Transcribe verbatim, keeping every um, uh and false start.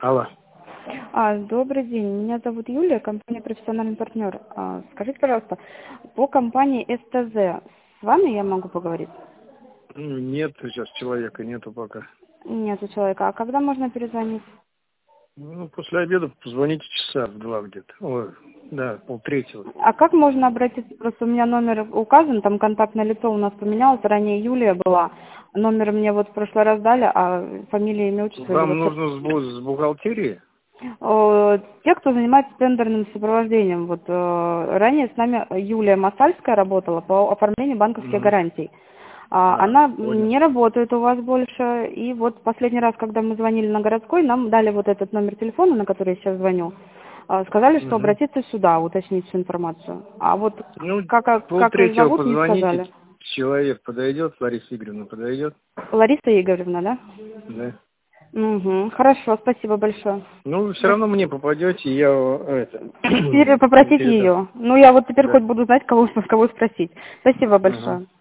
Алло. А, добрый день, меня зовут Юлия, компания «Профессиональный партнер». А, скажите, пожалуйста, по компании СТЗ с вами я могу поговорить? Ну, Нет, сейчас человека нету пока. Нет у человека. А когда можно перезвонить? Ну, после обеда позвоните часа в два где-то. Ой, да, полтретьего. А как можно обратиться? Просто у меня номер указан, там контактное лицо у нас поменялось, ранее Юлия была. Номер мне вот в прошлый раз дали, а фамилия, имя, отчество... Вам вот- нужно с, бу- с бухгалтерии? Э, Те, кто занимается тендерным сопровождением. Вот э, ранее с нами Юлия Масальская работала по оформлению банковских Мгм. гарантий. А, А, Она понял. не работает у вас больше. И вот последний раз, когда мы звонили на городской, нам дали вот этот номер телефона, на который я сейчас звоню. А, Сказали, что Мгм. обратиться сюда, уточнить всю информацию. А вот Ну, как, как как их полтретьего зовут, не позвоните. сказали. Человек подойдет, Лариса Игоревна подойдет. Лариса Игоревна, да? Да. Угу. Хорошо, спасибо большое. Ну, все До равно мне попадете, я э, это Теперь попросить передам. ее. Ну, я вот теперь Да. хоть буду знать, кого, кого спросить. Спасибо Ага. большое.